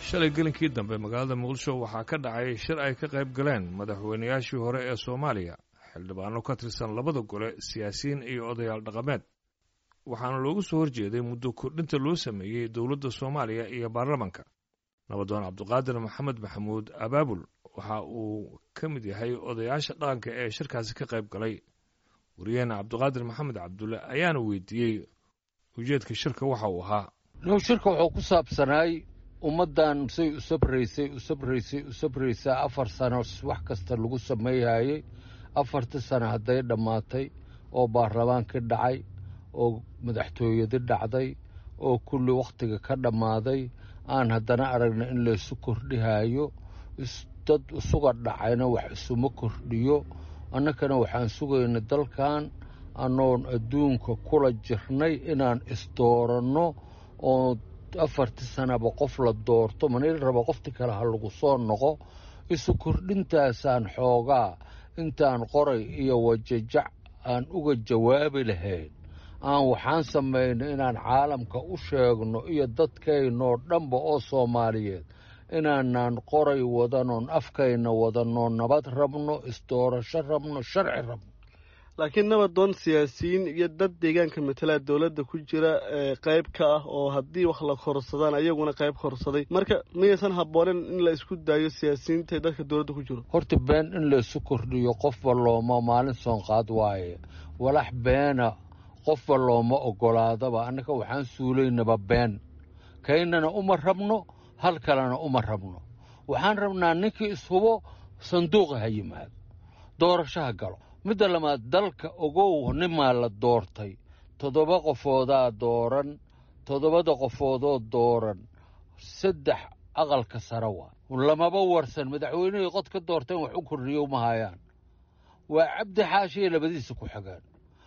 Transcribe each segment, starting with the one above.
shalay gelinkii dambe magaalada muqdisho waxaa ka dhacay shir ay ka qayb galeen madaxweynayaashii hore ee Soomaaliya xildhibaano ka tirsan labada gole siyaasiyiin iyo odayaal dhaqameed waxaana loogu soo horjeeday muddo kordhinta loo sameeyay dawladda Soomaaliya iyo baarlamaanka nabadoon Cabdiqaadir Maxamed Maxamuud Abaabul waxa uu ka mid yahay odayaasha dhaqanka ee shirkaasi ka qayb galay wariyana Cabdiqaadir Maxamed Cabdulle ayaana weydiiyay ujeedka shirka waxa uu ahaa shirka wuxuu ku saabsanay ummadan say u sabraysay 4 sano wax kasta lagu sameeyay 4 sano haday dhamaatay oo baarlamaanka dhacay oo madaxtooyada dhacday oo kulli waqtiga ka dhamaaday aan haddana aragna in la isu kordhihayo dad isuga dhacayna wax isuma kordhiyo annagana waxaan sugaynaa dalkan anoon adduunka kula jirnay inaan isdooranno oo 4 sanaba qof la doorto manay rabo qofti kale ha lagu soo noqo isu kordhintaasaan xoogaa intaan qoray iyo wajajac aan uga jawaabi lahayn aan waxaan sameynay inaan caalamka u sheegno iyo dadkeennoo dhanba oo Soomaaliyeed inaanaan qoray wadanoon afkayna wadano nabad rabno isdoorasho rabno sharci rabno laakiin nabadoon siyaasiyiin iyo dad deegaanka matala dawladda ku jira qayb ka ah oo haddii wax la korsadaan ayaguna qayb korsaday marka miyaysan habboonin in la isku daayo siyaasiyiinta dadka dawladda ku jiro horta been in la isu kordhiyo qofba looma maalin soon qaad waaye walax beena qofba looma ogolaadaba annaka waxaan suulaynaba been kaynana uma rabno hal kalena uma rabno waxaan rabnaa ninkii ishubo sanduuqa ha yimaado doorashaha galo midda lamaad dalka ogow nimaa la doortay 7 qofoodaa dooran 7 qofoodoo dooran 3 aqalka sare waa lamaba warsan madaxweynihii qod ka doorteen wax u kordhiyo ma hayaan waa cabdi xaashi iyo labadiisa ku xigaan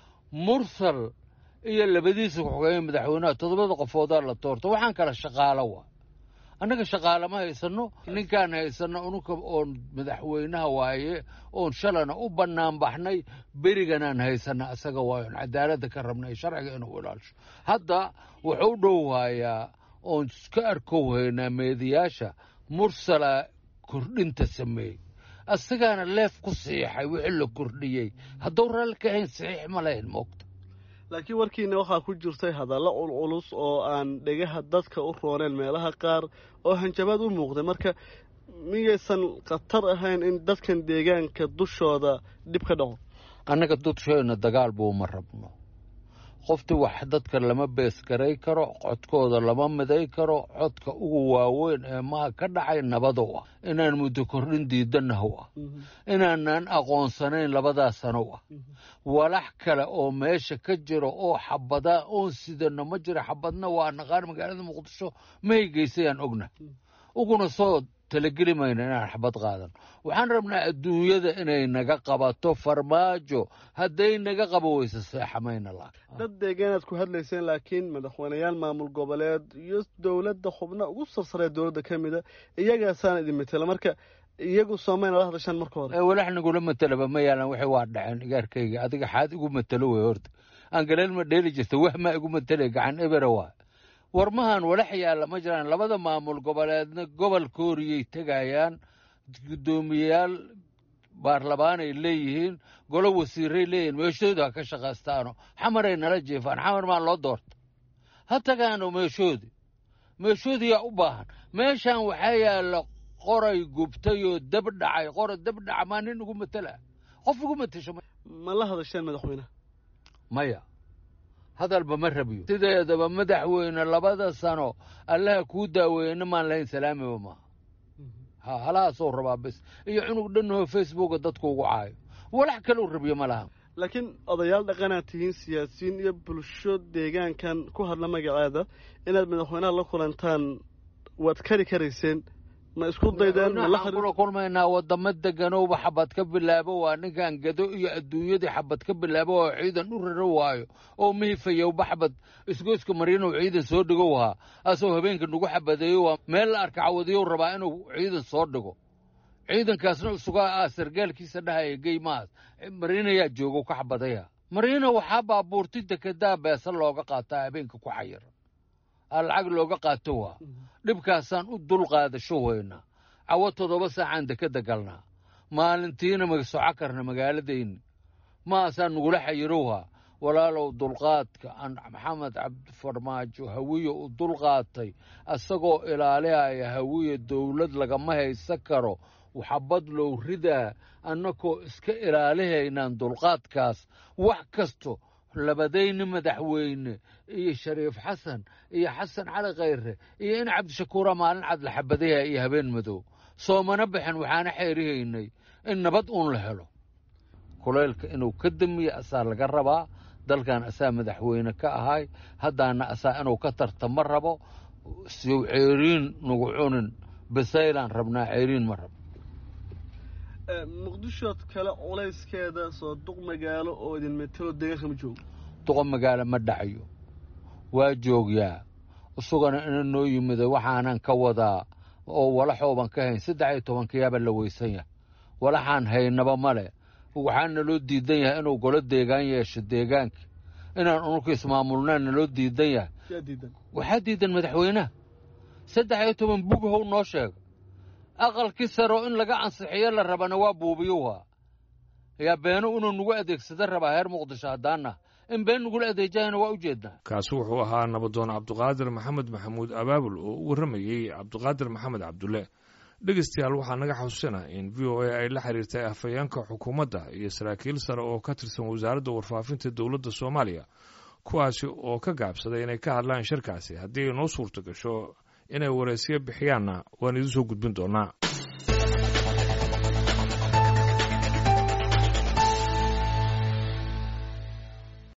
mursal iyo labadiisa ku xigaan madaxweynaha 7 qofoodaa la doortay waxaan kala shaqaalo waa annaga shaqaale ma haysano ninkaan haysano unuka oo madaxweynaha waaye oo shalana u banaan baxnay beriganaan haysana asaga waayo cadaaladda ka rabnay sharciga inuu ilaasho hadda wuxuu dhowaayaa oo iska arkowhaynaa meediyaasha mursala kordhinta sameey asagana leef ku siixay wixii la kordhiyay hadduu raalli ka hayn saxiix ma lahayn moogta laakiin warkiina waxaa ku jirtay hadallo culculus oo aan dhegaha dadka u rooneen meelaha qaar oo hanjabaad u muuqday marka miyaysan khatar ahayn in dadkan deegaanka dushooda dhib ka dhaco annaga dusheena dagaal buu ma rabno qofti wax dadka lama beeskaray karo codkooda lama miday karo codka ugu waaweyn ee maa ka dhacay nabadow ah inaan muddo kordhin diidanahow ah inaanaan aqoonsanayn 2 sano ah walax kale oo meesha ka jiro oo xabada oon sidana ma jiro xabadna waa naqaan magaalada muqdisho ma haygeysayaan ogna uguna soo talageli mayna inaan xabad qaadan waxaan rabnaa adduunyada inay naga qabato farmaajo hadday naga qabo weysa seexamayna dad deegaanaad ku hadlayseen laakiin madaxweynayaal maamul goboleed iyo dawladda xubna ugu sarsareed dawladda ka mida iyagaasaan idin matala marka iyagu Soomaaliya la hadashaan marka hore walax nagula matalaba ma yaalan wixii waa dhaceen igaarkayga adiga xaad igu matalo way horta aan galeel ma dheeli jirta wax ma igu matalay gacan ebera waa warmahan walax yaala ma jiraan 2 maamul goboleedna gobol kooriyay tagayaan gudoomiyaal baarlamaan ay leeyihiin golo wasiiray leeyihiin meeshooda ka shaqaystaano xamaray nala jeefaan xamar ma loo doorto ha tagaano meeshoodii u baahan meeshan waxa yaala qoray gubtay oo dab dhacay qoray dab dhaca ma nin ugu matala qof ugu matasho ma la hadasheen madaxweynaha maya hadalba ma rabiyo sideedaba madaxweyne 2 sano allaha ku daaweeyna maan lahayn salaamaba ma hala soo rabaa bas iyo cunug dhanoo Facebook dadku ugu caayo walax kale u rabiyo ma laha laakiin odayaal dhaqanaatihiin siyaasiyiin iyo bulsho deegaankan ku hadla magaceeda inaad madaxweynaha la kulantaan waad karayseen ma isku daydeen la kulmaynaa wadamo deganowba xabad ka bilaabo waa ninkan gado iyo adduunyada xabad ka bilaabo oo ciidan u raro waayo oo mihifayo baxbad isgoyska mariino ciidan soo dhigo waa asoo habeenka nagu xabadeeyo waa meel la arka cawadiyo rabaa inuu ciidan soo dhigo ciidankaasna isuga sargaalkiisa dhahay geeymaas mariino yaa joogo ka xabadaya mariino waxa baabuurti dekedaa beesa looga qaataa habeenka ku xayir lacag looga qaato waa dhibkaasaan u dulqaadasho weynaa cawo 7 saacaan dekada galnaa maalintiina ma soco karna magaaladeenni maasaan nugula xayirowha walaalow dulqaadka aan maxamed cabdi farmaajo hawiye u dulqaatay asagoo ilaaliyaya hawiye dawlad lagama haysan karo waxabad low ridaa annakoo iska ilaalihaynaan dulqaadkaas wax kasto labadayni madaxweyne iyo shariif xasan iyo xasan cali khayre iyo in cabdishakuura maalin cad la xabadaha iyo habeen madow soomana bixin waxaana xeerihaynay in nabad uun la helo kulaylka inuu ka damiyo asaa laga rabaa dalkan asaa madaxweyne ka ahay haddaana asaa inuu ka tartamo rabo siw ceeriin nugu cunin bisaylaan rabnaa ceeriin ma rabo muqdishood kale culayskeeda soo duq magaalo oo idin metelo deegaanka ma joogo duqa magaalo ma dhacayo waa joogyaa isagana ina noo yimida waxaanan ka wadaa oo walaxooban ka hayn 13 la weysan yahay walaxaan haynaba male waxaana loo diidan yahay inuu golo deegaan yeesho deegaanka inaan unku ismaamulnaana loo diidan yahay waxaa diidan madaxweynaha 13 buughow noo sheega aqalkii saro in laga ansixiyo la rabana waa buubiyuha yaa beeno inuu nugu adeegsada rabaa heer muqdisho haddaana in been nugula adeejayana waa u jeednaa kaasi wuxuu ahaa nabadoon cabdiqaadir maxamed maxamuud abaabul oo u warramayey cabdiqaadir maxamed cabdulle dhegaystayaal waxaa naga xasuusinaa in v o a ay la xiriirtay afhayeenka xukuumadda iyo saraakiil sare oo ka tirsan wasaaradda warfaafinta dowladda soomaaliya kuwaasi oo ka gaabsaday inay ka hadlaan shirkaasi haddii ay noo suurto gasho inay waraysiyo bixiyaanna waan idin soo gudbin doonaa